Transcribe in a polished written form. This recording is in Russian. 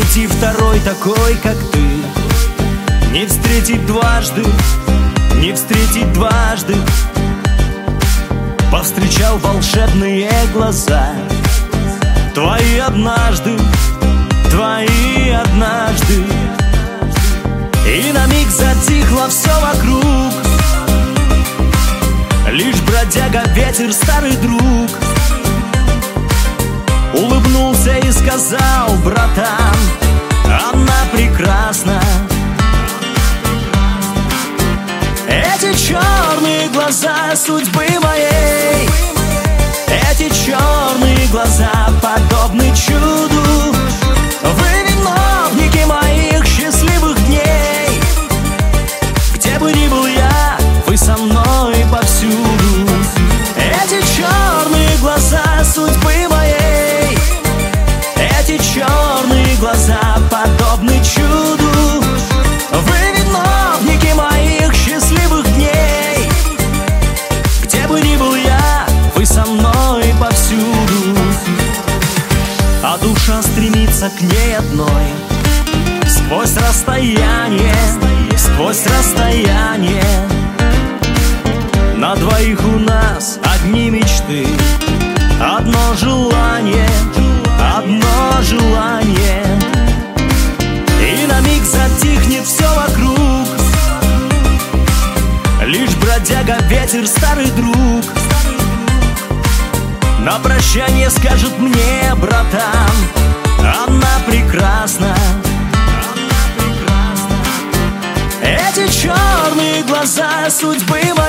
найти второй такой, как ты. Не встретить дважды, не встретить дважды. Повстречал волшебные глаза, твои однажды, твои однажды. И на миг затихло все вокруг, лишь бродяга ветер, старый друг, улыбнулся и сказал: братан, она прекрасна. Эти черные глаза судьбы моей, эти черные глаза подобны чуду. Вы виновники моих счастливых дней. Где бы ни был я, вы со мной повсюду. Эти черные глаза судьбы моей, эти черные глаза подобны чуду. Вы виновники моих счастливых дней. Где бы ни был я, вы со мной повсюду. А душа стремится к ней одной, сквозь расстояние, сквозь расстояние. На двоих у нас одни мечты, одно желание, одно желание. И на миг затихнет все вокруг, лишь бродяга ветер, старый друг, на прощание скажет мне: братан, она прекрасна. Эти черные глаза судьбы моей,